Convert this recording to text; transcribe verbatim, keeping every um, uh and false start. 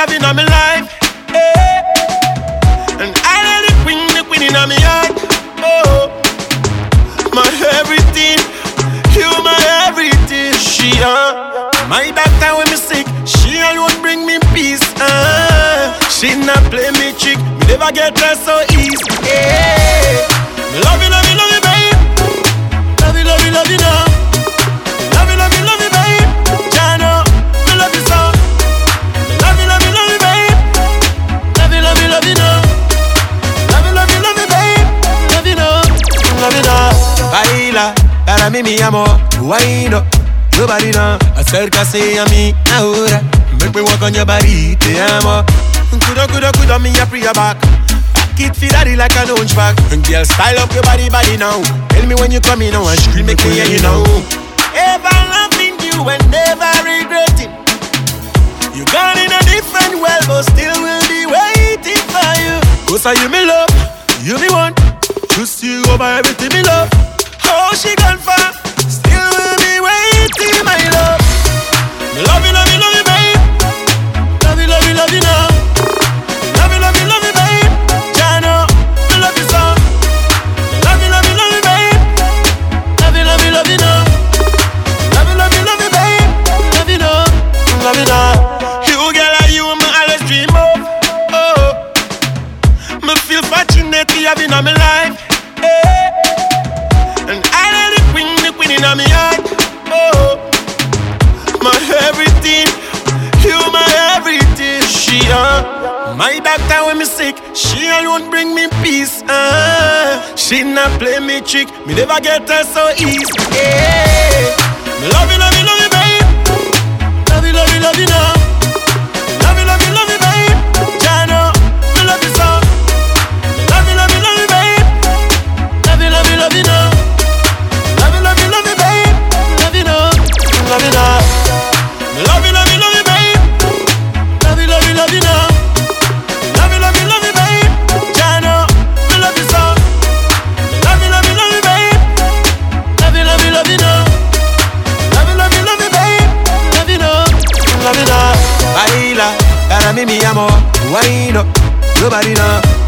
having on my life. Yeah. And I let the queen, the queen in my heart. Oh, my everything, you my everything. She uh, my doctor when me sick, she alone bring me peace. Uh, she not play me trick, me never get her so easy. Yeah. Me love you, love you, love you, babe. Love you, love you, love you now. Love you, love you, love you, babe. Jano, me love you so. Love you, love you, love you, babe. Love you, love you, love you now. Love you, love you, love you, babe. Love you now, love you now. Baila, para mí mi amor, guayno. Nobody know, acércase a mí ahora. Make me walk on your body, te amo. Kudo, kudo, kudo, me a free your back. Back it for daddy like an hunchback. Girl, style up your body, body now. Tell me when you come in now and scream, make me hear you now. Ever loving you and never regretting. You gone in a different world, but still will be waiting for you. Cause I you me love, you me want. Just you over everything me love. Oh, she gone far, still will be waiting, my love. Me love you, love you, love you, babe. Love you, love you, love you now. Love you, love you, love you, babe. Jano, me love you so. Love you, love you, love you, babe. Love you, love you, love you now. Love you, love you, love you, babe. Love you now, love you now. You girl are you, me always dream of. Oh, me feel fortunate to have you in my life. Hey. And I let the queen, the queen in my heart. Oh, my everything, you my everything. She uh, my doctor when me sick, she alone bring me peace. Uh, she not play me trick, me never get her so easy. Yeah. Me love you, love you, love you, babe. Love you, love you, love you now. Love you, love you, love you, babe. Jano, me love you so. Love you, love you, love you, babe. Love you, love you, love you now. Love you, love you, love you, babe. Love you now, love you now. Love you, love you, love you, babe. Love you, love you, love you now. Love you, love you, love you, babe. Jano, me love you so. Love you, love you, love you, babe. Love you, love you, love you now. Love you, love you, love you, babe. Love you now, love you now. Baila, para mí mi amor, guayno. Nobody know.